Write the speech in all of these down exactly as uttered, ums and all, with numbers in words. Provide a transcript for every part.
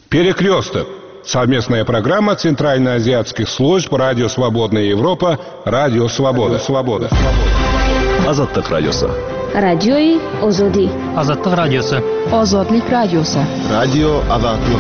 Перекресток. Совместная программа Центральноазиатских служб Радио Свободная Европа, Радио Свобода. Свобода. Азаттык радиосы. Радиои Озоди. Азаттык радиосы. Озодлик радиосы. Радио Азаттык.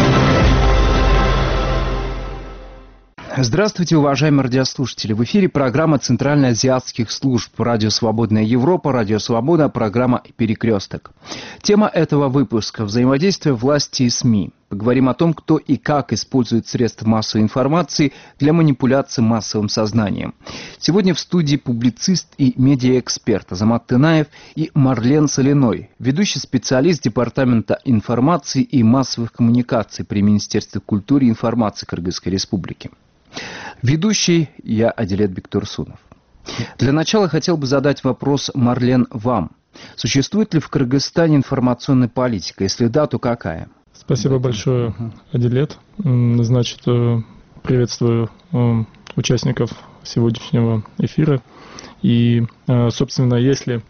Здравствуйте, уважаемые радиослушатели. В эфире программа Центральноазиатских служб Радио Свободная Европа, Радио Свобода, программа «Перекресток». Тема этого выпуска – взаимодействие власти и СМИ. Поговорим о том, кто и как использует средства массовой информации для манипуляции массовым сознанием. Сегодня в студии публицист и медиаэксперт Азамат Тынаев и Марлен Соляной, ведущий специалист Департамента информации и массовых коммуникаций при Министерстве культуры и информации Кыргызской Республики. Ведущий я, Адилет Бектурсунов. Для начала хотел бы задать вопрос, Марлен, вам. Существует ли в Кыргызстане информационная политика? Если да, то какая? Спасибо большое, Адилет. Значит, приветствую участников сегодняшнего эфира. И, собственно, если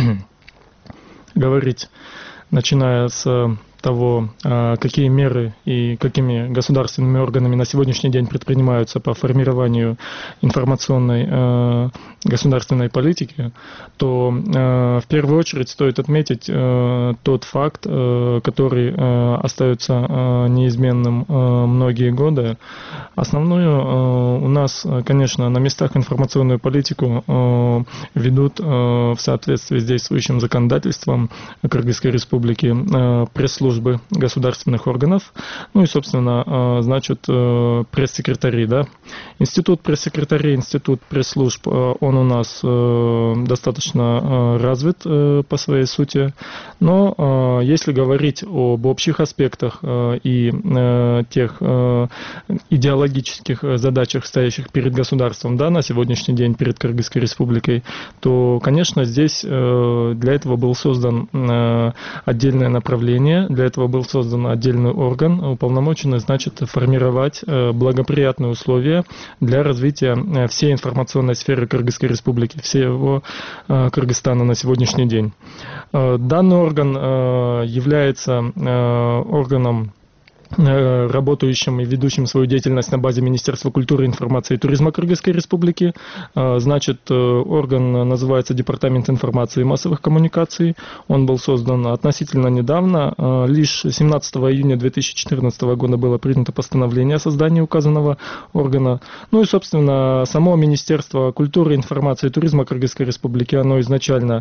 говорить, начиная с того, какие меры и какими государственными органами на сегодняшний день предпринимаются по формированию информационной государственной политики, то в первую очередь стоит отметить тот факт, который остается неизменным многие годы. Основную у нас, конечно, на местах информационную политику ведут в соответствии с действующим законодательством Кыргызской Республики пресс-службы государственных органов, ну и, собственно, значит, пресс-секретари, да. Институт пресс-секретарей, институт пресс-служб, он у нас достаточно развит по своей сути, но если говорить об общих аспектах и тех идеологических задачах, стоящих перед государством, да, на сегодняшний день перед Кыргызской Республикой, то, конечно, здесь для этого был создан отдельное направление, для этого был создан отдельный орган, уполномоченный, значит, формировать благоприятные условия для развития всей информационной сферы Кыргызской Республики, всего Кыргызстана на сегодняшний день. Данный орган является органом, работающим и ведущим свою деятельность на базе Министерства культуры, информации и туризма Кыргызской Республики. Значит, орган называется Департамент информации и массовых коммуникаций. Он был создан относительно недавно. Лишь семнадцатого июня две тысячи четырнадцатого года было принято постановление о создании указанного органа. Ну и, собственно, само Министерство культуры, информации и туризма Кыргызской Республики, оно изначально,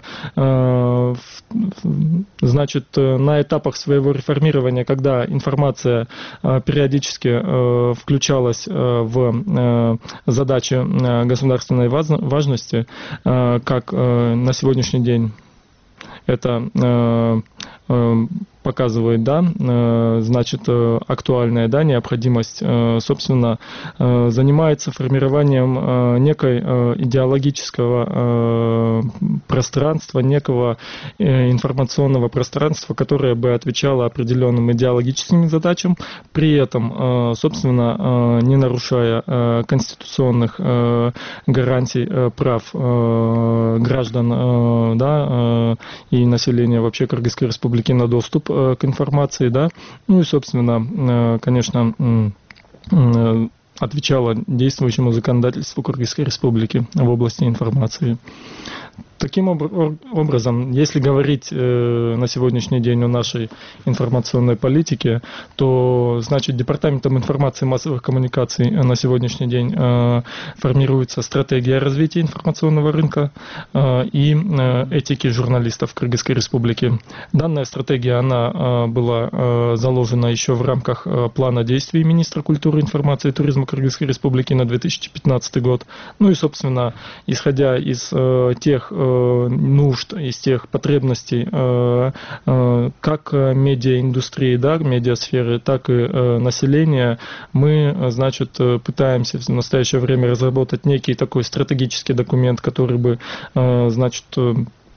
значит, на этапах своего реформирования, когда информация периодически включалась в задачи государственной важности, как на сегодняшний день это показывает, да, значит, актуальная, да, необходимость, собственно, занимается формированием некой идеологического пространства, некого информационного пространства, которое бы отвечало определенным идеологическим задачам, при этом, собственно, не нарушая конституционных гарантий прав граждан, да, и населения вообще Кыргызской Республики на доступ к информации, да, ну и, собственно, конечно, отвечала действующему законодательству Кыргызской Республики в области информации. Таким образом, если говорить э, на сегодняшний день о нашей информационной политике, то, значит, Департаментом информации и массовых коммуникаций на сегодняшний день э, формируется стратегия развития информационного рынка э, и э, этики журналистов Кыргызской Республики. Данная стратегия, она э, была э, заложена еще в рамках э, плана действий министра культуры, информации и туризма Кыргызской Республики на две тысячи пятнадцатый год. Ну и, собственно, исходя из э, тех нужд, из тех потребностей как медиаиндустрии, да, медиасферы, так и населения, мы, значит, пытаемся в настоящее время разработать некий такой стратегический документ, который бы, значит,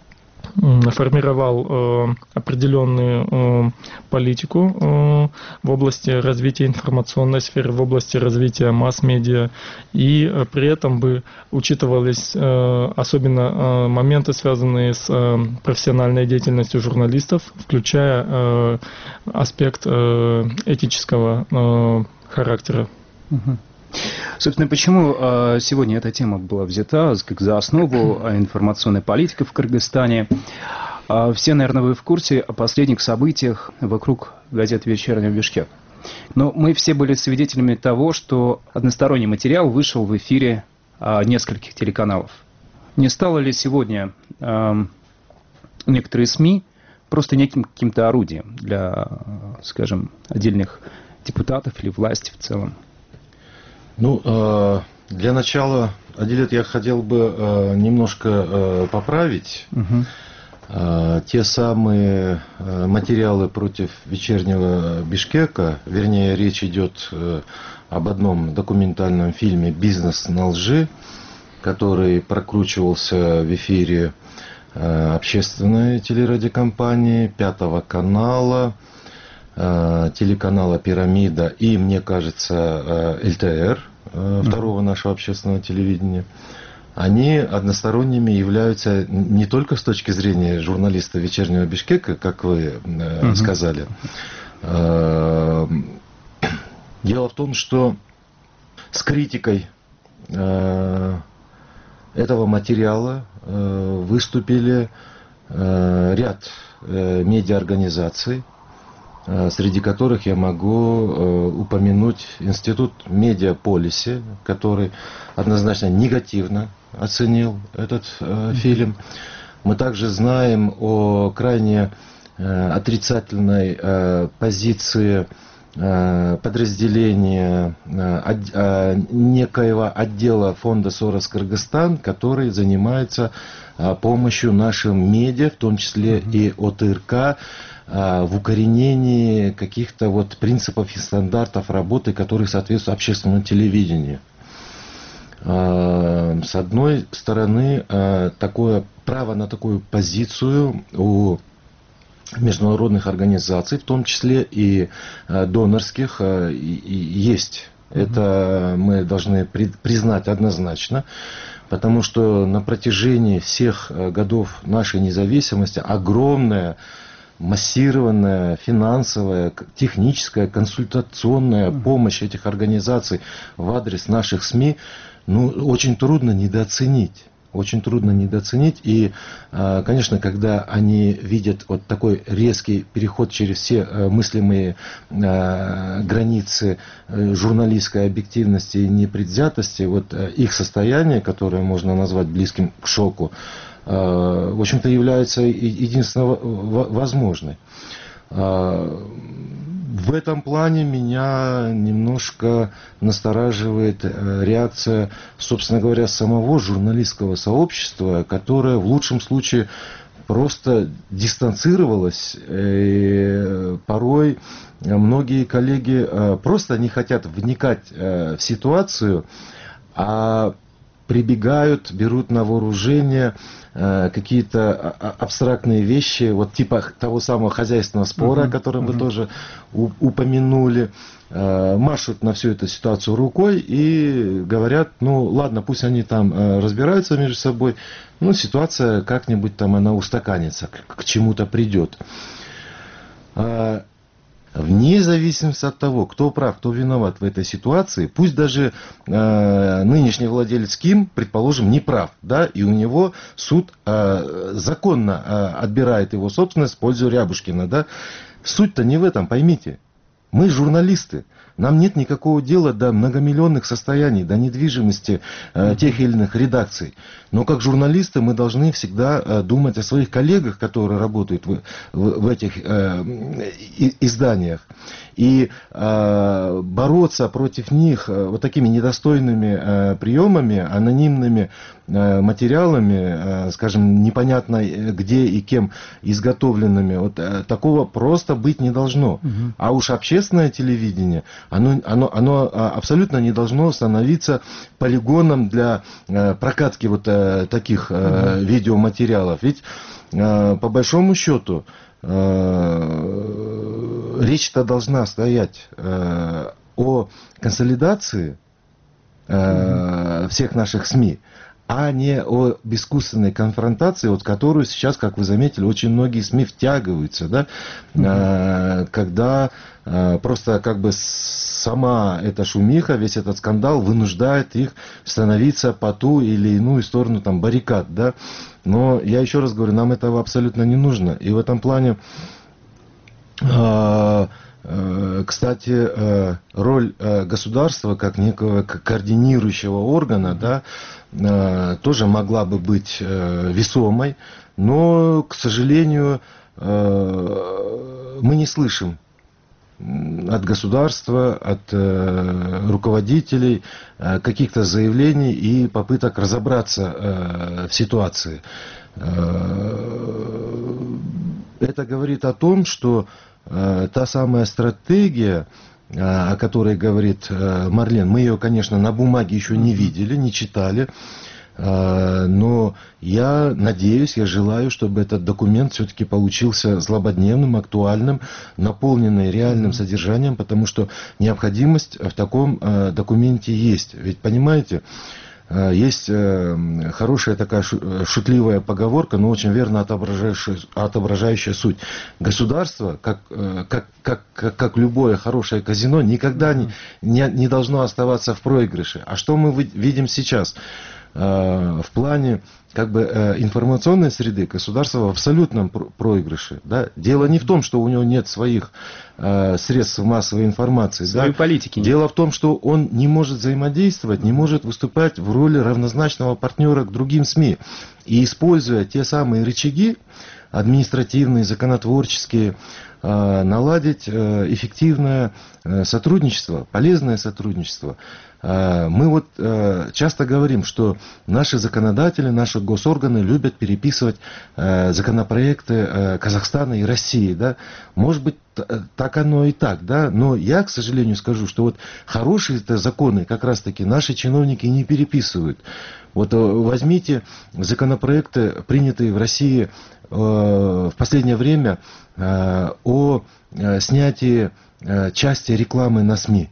формировал определенную политику в области развития информационной сферы, в области развития масс-медиа, и при этом бы учитывались особенно моменты, связанные с профессиональной деятельностью журналистов, включая аспект этического характера. Угу. Собственно, почему сегодня эта тема была взята как за основу информационной политики в Кыргызстане? Все, наверное, вы в курсе о последних событиях вокруг газеты «Вечерний Бишкек». Но мы все были свидетелями того, что односторонний материал вышел в эфире нескольких телеканалов. Не стало ли сегодня некоторые СМИ просто неким каким-то орудием для, скажем, отдельных депутатов или власти в целом? Ну, для начала, Адилет, я хотел бы немножко поправить. Угу. Те самые материалы против «Вечернего Бишкека», вернее, речь идет об одном документальном фильме «Бизнес на лжи», который прокручивался в эфире общественной телерадиокомпании, Пятого канала, телеканала «Пирамида» и, мне кажется, эл тэ эр, второго нашего общественного телевидения, они односторонними являются не только с точки зрения журналиста «Вечернего Бишкека», как вы uh-huh. сказали. Дело в том, что с критикой этого материала выступили ряд медиаорганизаций, среди которых я могу упомянуть Институт Медиаполиси, который однозначно негативно оценил этот фильм. Мы также знаем о крайне отрицательной позиции подразделения некоего отдела фонда Сорос Кыргызстан, который занимается помощью нашим медиа, в том числе и о тэ эр ка, в укоренении каких-то вот принципов и стандартов работы, которые соответствуют общественному телевидению. С одной стороны, такое право на такую позицию у международных организаций, в том числе и донорских, есть. Это мы должны признать однозначно, потому что на протяжении всех годов нашей независимости огромная массированная финансовая, техническая, консультационная помощь этих организаций в адрес наших СМИ, ну, очень трудно недооценить. Очень трудно недооценить. И, конечно, когда они видят вот такой резкий переход через все мыслимые границы журналистской объективности и непредвзятости, вот их состояние, которое можно назвать близким к шоку, в общем-то, является единственно возможной. В этом плане меня немножко настораживает реакция, собственно говоря, самого журналистского сообщества, которое в лучшем случае просто дистанцировалось. И порой многие коллеги просто не хотят вникать в ситуацию, а прибегают, берут на вооружение какие-то абстрактные вещи, вот типа того самого хозяйственного спора, uh-huh. о котором uh-huh. вы тоже упомянули, машут на всю эту ситуацию рукой и говорят, ну ладно, пусть они там разбираются между собой, ну ситуация как-нибудь там она устаканится, к чему-то придет. Вне зависимости от того, кто прав, кто виноват в этой ситуации, пусть даже э, нынешний владелец Ким, предположим, не прав, да, и у него суд э, законно э, отбирает его собственность в пользу Рябушкина, да. Суть-то не в этом, поймите. Мы журналисты. Нам нет никакого дела до многомиллионных состояний, до недвижимости э, тех или иных редакций. Но как журналисты мы должны всегда э, думать о своих коллегах, которые работают в, в, в этих э, изданиях. И э, бороться против них э, вот такими недостойными э, приемами, анонимными э, материалами, э, скажем, непонятно где и кем изготовленными, вот э, такого просто быть не должно. Угу. А уж общественное телевидение, Оно, оно, оно абсолютно не должно становиться полигоном для э, прокатки вот э, таких э, видеоматериалов. Ведь по большому счету, речь-то должна стоять о консолидации всех наших СМИ, а не о искусственной конфронтации, вот, которую сейчас, как вы заметили, очень многие СМИ втягиваются, да, mm-hmm. когда просто как бы сама эта шумиха, весь этот скандал вынуждает их становиться по ту или иную сторону там, баррикад, да. Но я еще раз говорю, нам этого абсолютно не нужно. И в этом плане, кстати, роль государства как некого координирующего органа, да, тоже могла бы быть весомой, но, к сожалению, мы не слышим от государства, от руководителей каких-то заявлений и попыток разобраться в ситуации. Это говорит о том, что та самая стратегия, о которой говорит Марлен, мы ее, конечно, на бумаге еще не видели, не читали, но я надеюсь, я желаю, чтобы этот документ все-таки получился злободневным, актуальным, наполненный реальным содержанием, потому что необходимость в таком документе есть. Ведь, понимаете, есть хорошая такая шутливая поговорка, но очень верно отображающая, отображающая суть. Государство, как, как, как, как любое хорошее казино, никогда не, не, не должно оставаться в проигрыше. А что мы видим сейчас? В плане как бы, информационной среды государство в абсолютном проигрыше. Да? Дело не в том, что у него нет своих э, средств массовой информации. Своей да? политики. Дело в том, что он не может взаимодействовать, не может выступать в роли равнозначного партнера к другим СМИ. И используя те самые рычаги административные, законотворческие, э, наладить э, эффективное э, сотрудничество, полезное сотрудничество. Мы вот часто говорим, что наши законодатели, наши госорганы любят переписывать законопроекты Казахстана и России. Да? Может быть, так оно и так, да? Но я, к сожалению, скажу, что вот хорошие законы как раз-таки наши чиновники не переписывают. Вот возьмите законопроекты, принятые в России в последнее время о снятии части рекламы на СМИ.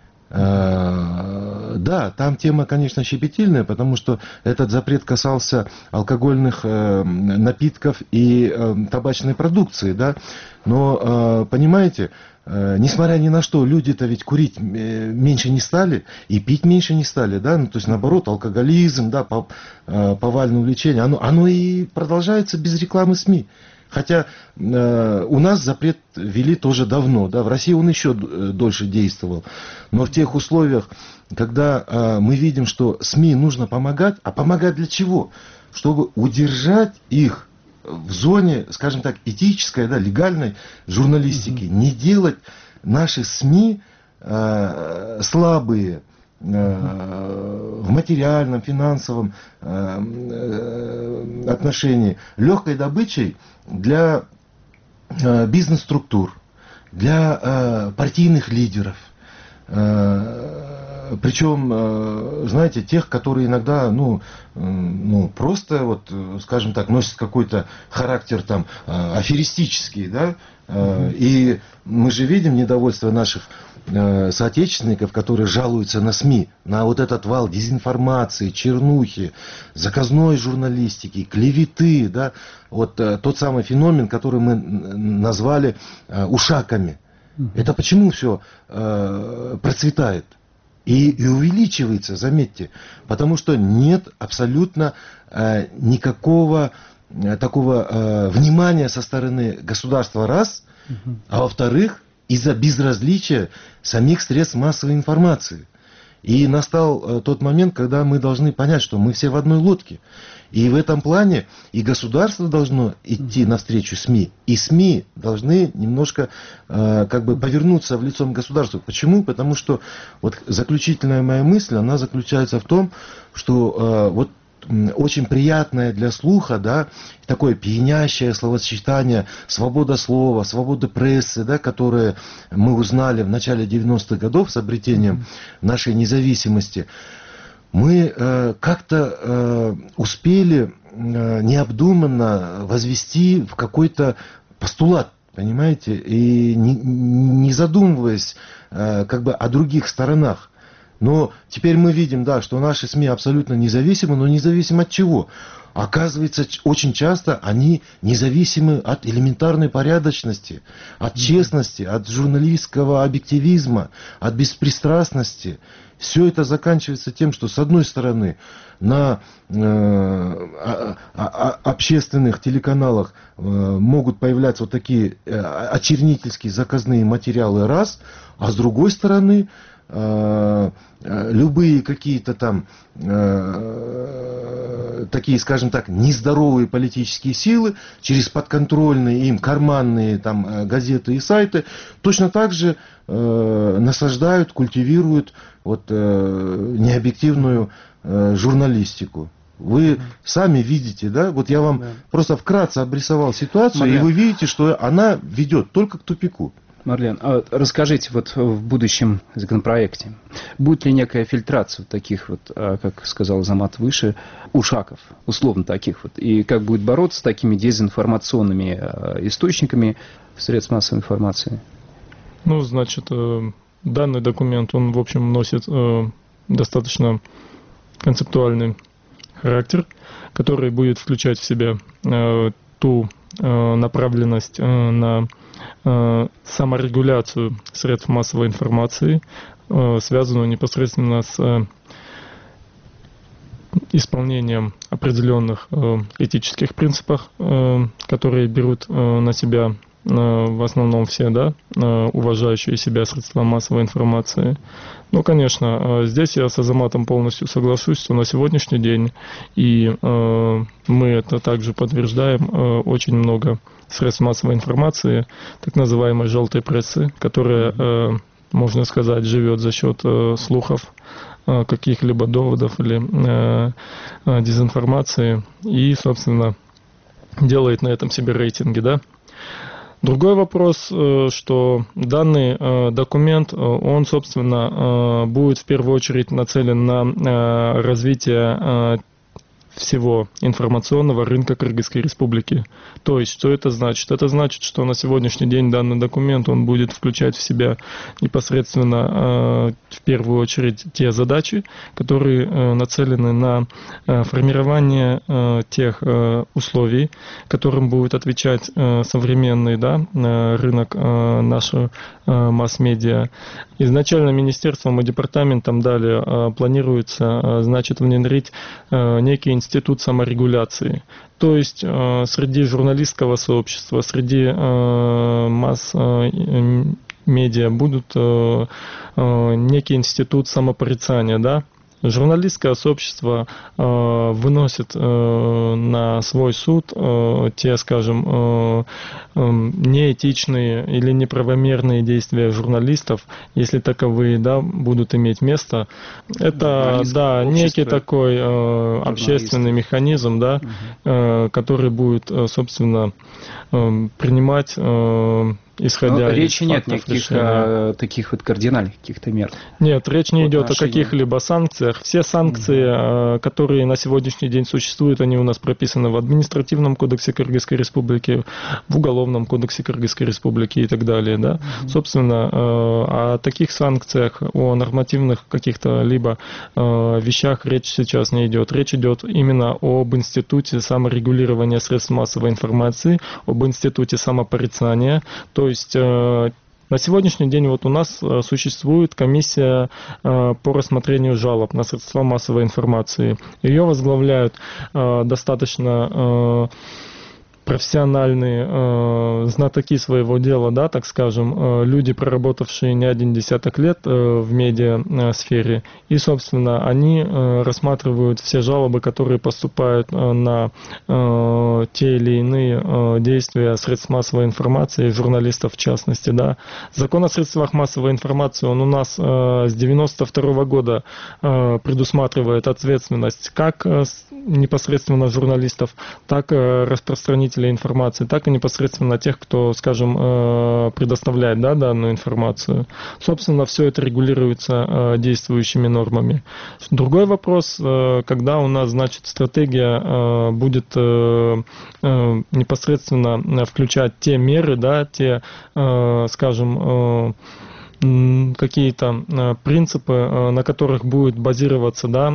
Да, там тема, конечно, щепетильная, потому что этот запрет касался алкогольных напитков и табачной продукции, да. Но, понимаете, несмотря ни на что, люди-то ведь курить меньше не стали и пить меньше не стали, да. Ну, то есть, наоборот, алкоголизм, да, повальное увлечение, оно, оно и продолжается без рекламы СМИ. Хотя э, у нас запрет ввели тоже давно, да, в России он еще дольше действовал. Но в тех условиях, когда э, мы видим, что СМИ нужно помогать, а помогать для чего? Чтобы удержать их в зоне, скажем так, этической, да, легальной журналистики. Mm-hmm. Не делать наши СМИ э, слабые, в материальном, финансовом отношении, легкой добычей для бизнес-структур, для партийных лидеров. Причем, знаете, тех, которые иногда, ну, ну, просто, вот, скажем так, носят какой-то характер там аферистический, да, mm-hmm. И мы же видим недовольство наших соотечественников, которые жалуются на СМИ, на вот этот вал дезинформации, чернухи, заказной журналистики, клеветы, да, вот тот самый феномен, который мы назвали ушаками. Mm-hmm. Это почему все э, процветает? И, и увеличивается, заметьте, потому что нет абсолютно э, никакого э, такого э, внимания со стороны государства, раз, угу. А во-вторых, из-за безразличия самих средств массовой информации. И настал э, тот момент, когда мы должны понять, что мы все в одной лодке. И в этом плане и государство должно идти навстречу СМИ, и СМИ должны немножко э, как бы повернуться в лицом государства. Почему? Потому что вот заключительная моя мысль, она заключается в том, что э, вот очень приятное для слуха, да, такое пьянящее словосочетание свобода слова, свобода прессы, да, которое мы узнали в начале девяностых годов с обретением нашей независимости. мы э, как-то э, успели э, необдуманно возвести в какой-то постулат, понимаете, и не, не задумываясь э, как бы о других сторонах. Но теперь мы видим, да, что наши СМИ абсолютно независимы, но независимы от чего? Оказывается, очень часто они независимы от элементарной порядочности, от честности, от журналистского объективизма, от беспристрастности. Все это заканчивается тем, что, с одной стороны, на э, общественных телеканалах э, могут появляться вот такие э, очернительские заказные материалы, раз, а с другой стороны, э, любые какие-то там э, такие, скажем так, нездоровые политические силы через подконтрольные им карманные там газеты и сайты точно так же э, насаждают, культивируют вот э, необъективную э, журналистику. Вы mm-hmm. сами видите, да? Вот я вам yeah. просто вкратце обрисовал ситуацию, Марлен. И вы видите, что она ведет только к тупику. Марлен, а расскажите, вот в будущем законопроекте, будет ли некая фильтрация вот таких вот, как сказал Азамат выше, ушаков, условно таких вот, и как будет бороться с такими дезинформационными источниками средств массовой информации? Ну, значит, данный документ, он, в общем, носит достаточно концептуальный характер, который будет включать в себя ту направленность на саморегуляцию средств массовой информации, связанную непосредственно с исполнением определенных этических принципов, которые берут на себя в основном все, да, уважающие себя средства массовой информации. Ну, конечно, здесь я с Азаматом полностью соглашусь, что на сегодняшний день, и мы это также подтверждаем, очень много средств массовой информации, так называемой желтой прессы, которая, можно сказать, живет за счет слухов, каких-либо доводов или дезинформации и, собственно, делает на этом себе рейтинги, да. Другой вопрос, что данный документ, он, собственно, будет в первую очередь нацелен на развитие всего информационного рынка Кыргызской Республики. То есть, что это значит? Это значит, что на сегодняшний день данный документ, он будет включать в себя непосредственно, в первую очередь, те задачи, которые нацелены на формирование тех условий, которым будет отвечать современный, да, рынок нашего масс-медиа. Изначально министерством и департаментом далее планируется, значит, внедрить некий институт институт саморегуляции. То есть э, среди журналистского сообщества, среди э, масс э, медиа будут э, э, некий институт самопорицания, да. Журналистское сообщество э, выносит э, на свой суд э, те, скажем, э, э, неэтичные или неправомерные действия журналистов, если таковые, да, будут иметь место. Это, да, некий такой э, общественный механизм, да, угу. э, который будет, собственно, э, принимать э, исходя речи из нет никаких а, таких вот кардинальных каких-то мер. Нет, речь не идет о каких-либо санкциях. Все санкции, mm-hmm. которые на сегодняшний день существуют, они у нас прописаны в административном кодексе Кыргызской Республики, в уголовном кодексе Кыргызской Республики и так далее. Да? Mm-hmm. Собственно, о таких санкциях, о нормативных каких-то либо вещах речь сейчас не идет. Речь идет именно об институте саморегулирования средств массовой информации, об институте самопорицания. То есть на сегодняшний день вот у нас существует комиссия по рассмотрению жалоб на средства массовой информации. Ее возглавляют достаточно профессиональные э, знатоки своего дела, да, так скажем, э, люди, проработавшие не один десяток лет э, в медиа-сфере, и, собственно, они э, рассматривают все жалобы, которые поступают э, на э, те или иные э, действия средств массовой информации, журналистов в частности, да. Закон о средствах массовой информации, он у нас э, с девяносто второго года э, предусматривает ответственность как э, непосредственно журналистов, так и распространителей получателей информации, так и непосредственно тех, кто, скажем, э, предоставляет, да, данную информацию. Собственно, все это регулируется э, действующими нормами. Другой вопрос, э, когда у нас, значит, стратегия э, будет э, э, непосредственно включать те меры, да, те, э, скажем, э, какие-то принципы, на которых будет базироваться, да,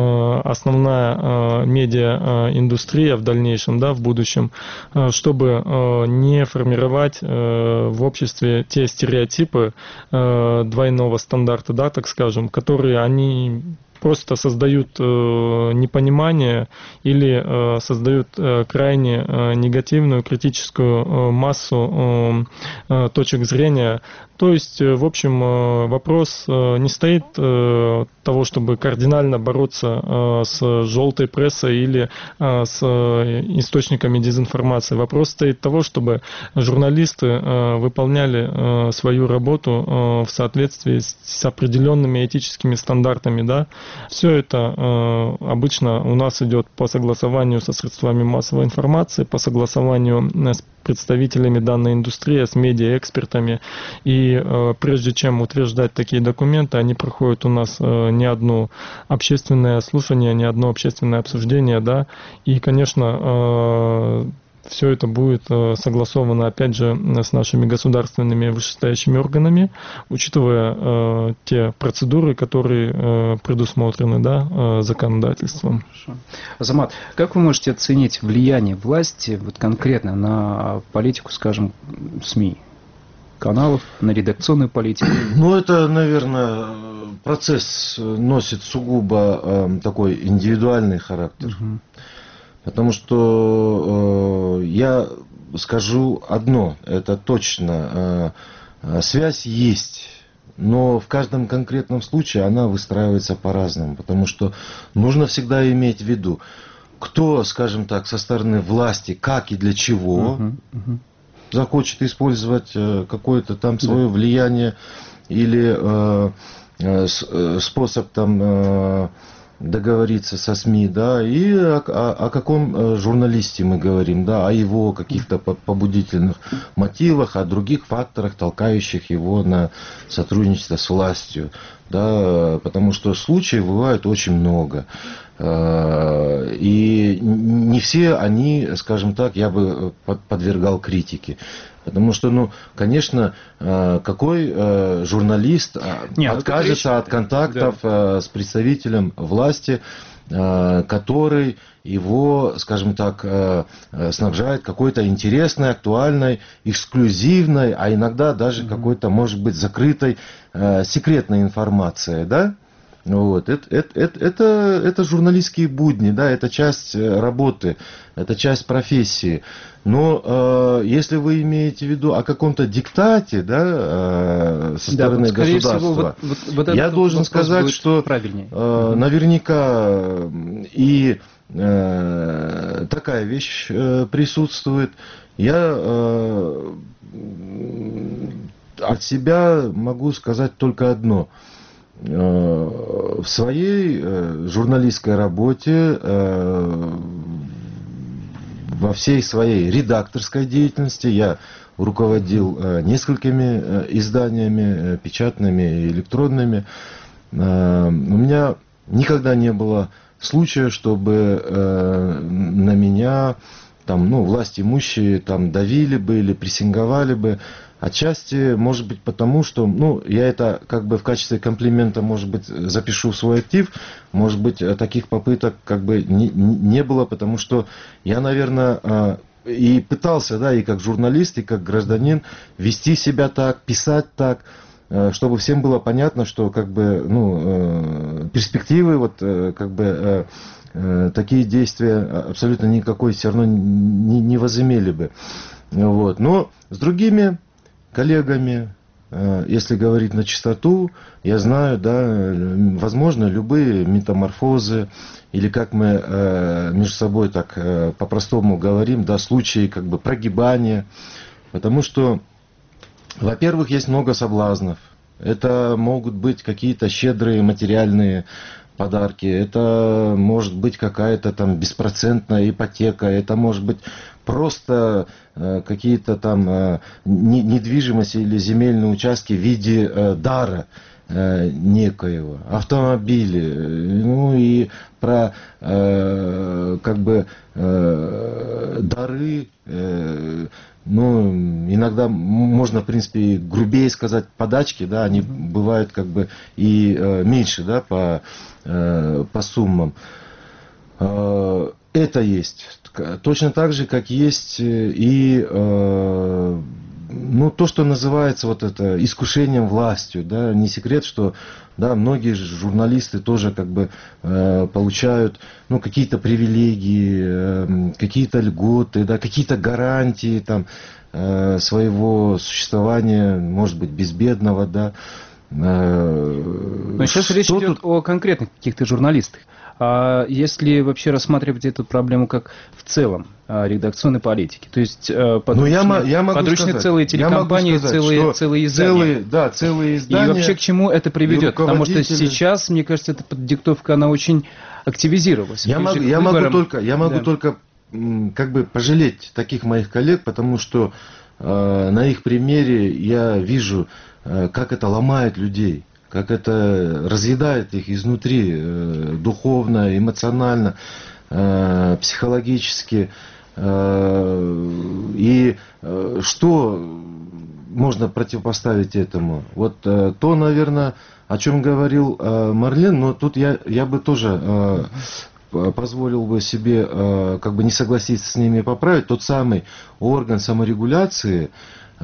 основная медиаиндустрия в дальнейшем, да, в будущем, чтобы не формировать в обществе те стереотипы двойного стандарта, да, так скажем, которые они просто создают э, непонимание или э, создают э, крайне э, негативную критическую э, массу э, э, точек зрения. То есть, э, в общем, э, вопрос э, не стоит э, того, чтобы кардинально бороться э, с желтой прессой или э, с э, источниками дезинформации. Вопрос стоит того, чтобы журналисты э, выполняли э, свою работу э, в соответствии с, с определенными этическими стандартами, да. Все это э, обычно у нас идет по согласованию со средствами массовой информации, по согласованию с представителями данной индустрии, с медиаэкспертами. И э, прежде чем утверждать такие документы, они проходят у нас э, не одно общественное слушание, не одно общественное обсуждение, да. И, конечно, э, все это будет согласовано, опять же, с нашими государственными вышестоящими органами, учитывая э, те процедуры, которые э, предусмотрены, да, э, законодательством. Хорошо. Азамат, как вы можете оценить влияние власти вот конкретно на политику, скажем, СМИ, каналов, на редакционную политику? Ну, это, наверное, процесс носит сугубо э, такой индивидуальный характер. Угу. Потому что э, я скажу одно, это точно, э, связь есть, но в каждом конкретном случае она выстраивается по-разному, потому что нужно всегда иметь в виду, кто, скажем так, со стороны власти, как и для чего uh-huh, uh-huh. захочет использовать э, какое-то там свое yeah. влияние или э, э, способ там... Э, договориться со СМИ, да, и о, о, о каком журналисте мы говорим, да, о его каких-то побудительных мотивах, о других факторах, толкающих его на сотрудничество с властью, да, потому что случаев бывает очень много. И не все они, скажем так, я бы подвергал критике. Потому что, ну, конечно, какой журналист Нет, откажется от контактов да. с представителем власти, который его, скажем так, снабжает какой-то интересной, актуальной, эксклюзивной, а иногда даже mm-hmm. какой-то, может быть, закрытой, секретной информацией, да? Вот. Это, это, это, это, это журналистские будни, да, это часть работы, это часть профессии. Но э, если вы имеете в виду о каком-то диктате, да, э, со да, стороны вот, государства, всего, вот, вот, вот я должен сказать, что э, наверняка и э, такая вещь э, присутствует. Я э, от себя могу сказать только одно. В своей журналистской работе, во всей своей редакторской деятельности я руководил несколькими изданиями, печатными и электронными. У меня никогда не было случая, чтобы на меня там, ну, власть имущие там давили бы или прессинговали бы. Отчасти, может быть, потому что, ну, я это как бы в качестве комплимента, может быть, запишу в свой актив, может быть, таких попыток как бы не, не было, потому что я, наверное, и пытался, да, и как журналист, и как гражданин вести себя так, писать так, чтобы всем было понятно, что как бы, ну, перспективы, вот, как бы, такие действия абсолютно никакой все равно не, не возымели бы. Вот. Но с другими коллегами, если говорить на чистоту, я знаю, да, возможно, любые метаморфозы, или как мы между собой так по-простому говорим, да, случаи как бы прогибания, потому что, во-первых, есть много соблазнов. Это могут быть какие-то щедрые материальные подарки, это может быть какая-то там беспроцентная ипотека, это может быть просто э, какие-то там э, недвижимости или земельные участки в виде э, дара э, некоего, автомобили, ну и про э, как бы э, дары, э, ну, иногда можно, в принципе, грубее сказать, подачки, да, они бывают как бы и э, меньше, да, по, э, по суммам. Э, это есть. Точно так же, как есть и э, ну, то, что называется вот это искушением властью, да, не секрет, что да, многие журналисты тоже как бы э, получают ну, какие-то привилегии, э, какие-то льготы, да, какие-то гарантии там, э, своего существования, может быть, безбедного, да. Э, Но сейчас речь идет тут... о конкретных каких-то журналистах. А если вообще рассматривать эту проблему как в целом редакционной политики, то есть подручные, ну, я, я подручные сказать, целые телекомпании, сказать, целые, целые издания. Целые, да, целые издания. И вообще к чему это приведет? Потому что сейчас, мне кажется, эта диктовка, она очень активизировалась. Я, могу, я, могу только, я могу да. только как бы пожалеть таких моих коллег, потому что э, на их примере я вижу, э, как это ломает людей. Как это разъедает их изнутри, э, духовно, эмоционально, э, психологически. Э, и э, что можно противопоставить этому? Вот э, то, наверное, о чем говорил э, Марлен, но тут я, я бы тоже э, позволил бы себе э, как бы не согласиться с ними поправить. Тот самый орган саморегуляции,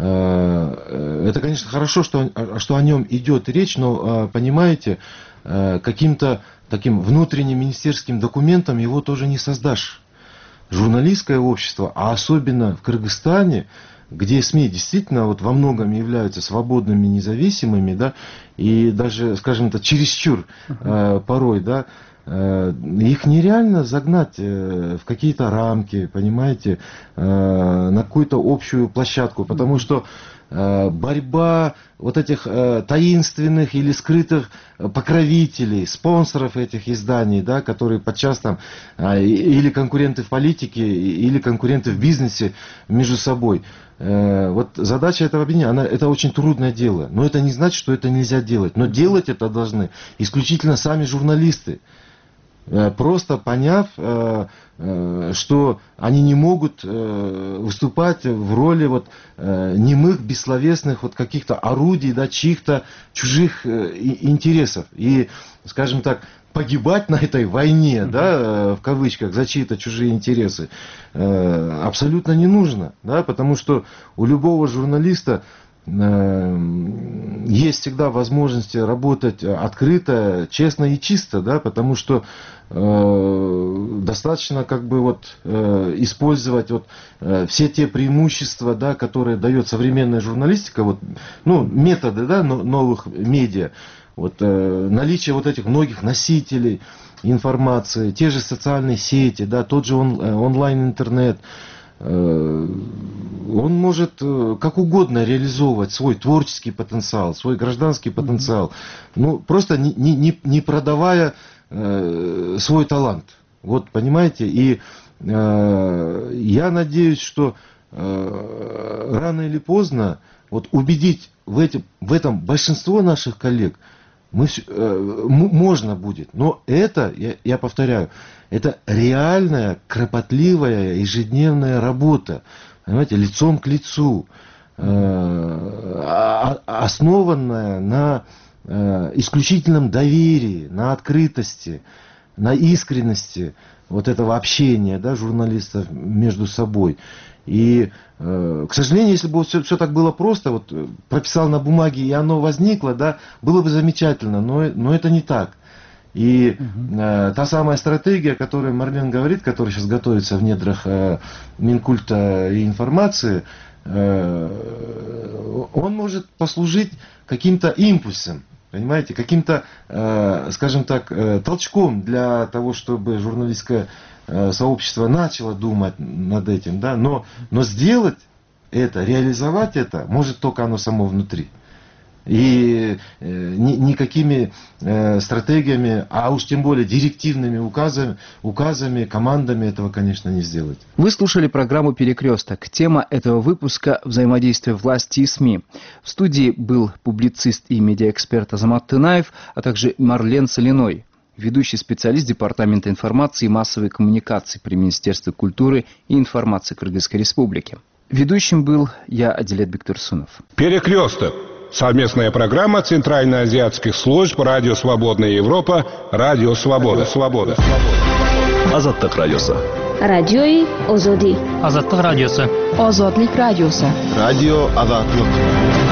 это, конечно, хорошо, что, что о нем идет речь, но, понимаете, каким-то таким внутренним министерским документом его тоже не создашь. Журналистское общество, а особенно в Кыргызстане, где СМИ действительно вот во многом являются свободными, независимыми, да, и даже, скажем так, чересчур uh-huh. порой, да, их нереально загнать в какие-то рамки, понимаете, на какую-то общую площадку, потому что борьба вот этих таинственных или скрытых покровителей, спонсоров этих изданий, да, которые подчас там или конкуренты в политике, или конкуренты в бизнесе между собой. Вот задача этого объединения, она, это очень трудное дело, но это не значит, что это нельзя делать, но делать это должны исключительно сами журналисты. Просто поняв, что они не могут выступать в роли вот немых, бессловесных вот каких-то орудий, да, чьих-то чужих интересов. И, скажем так, погибать на этой войне, да, в кавычках, за чьи-то чужие интересы абсолютно не нужно, да, потому что у любого журналиста есть всегда возможность работать открыто, честно и чисто, да, потому что э, достаточно как бы вот э, использовать вот э, все те преимущества, да, которые дает современная журналистика, вот, ну, методы, да, новых медиа, вот, э, наличие вот этих многих носителей информации, те же социальные сети, да, тот же он, онлайн-интернет. Он может как угодно реализовывать свой творческий потенциал, свой гражданский потенциал, ну, просто не, не, не продавая э, свой талант. Вот, понимаете, и э, я надеюсь, что э, рано или поздно вот, убедить в, эти, в этом большинство наших коллег мы, э, можно будет. Но это, я, я повторяю, это реальная, кропотливая, ежедневная работа, понимаете, лицом к лицу, э, основанная на э, исключительном доверии, на открытости, на искренности вот этого общения, да, журналистов между собой. И, э, к сожалению, если бы все, все так было просто, вот прописал на бумаге и оно возникло, да, было бы замечательно, но, но это не так. И э, та самая стратегия, о которой Марлен говорит, которая сейчас готовится в недрах э, Минкульта и информации, э, он может послужить каким-то импульсом, понимаете, каким-то, э, скажем так, э, толчком для того, чтобы журналистское э, сообщество начало думать над этим, да, но, но сделать это, реализовать это может только оно само внутри. И э, ни, никакими э, стратегиями, а уж тем более директивными указами, указами, командами этого, конечно, не сделать. Вы слушали программу «Перекресток». Тема этого выпуска – взаимодействие власти и СМИ. В студии был публицист и медиаэксперт Азамат Тынаев, а также Марлен Соляной, ведущий специалист Департамента информации и массовой коммуникации при Министерстве культуры и информации Кыргызской Республики. Ведущим был я, Адилет Бектурсунов. «Перекресток». Совместная программа Центральноазиатских служб «Радио Свободная Европа», «Радио Свобода». Свобода. Азаттык радиосы. Радиои Озоди. Азаттык радиосы. Озодлик радиосы. Радио Азаттык.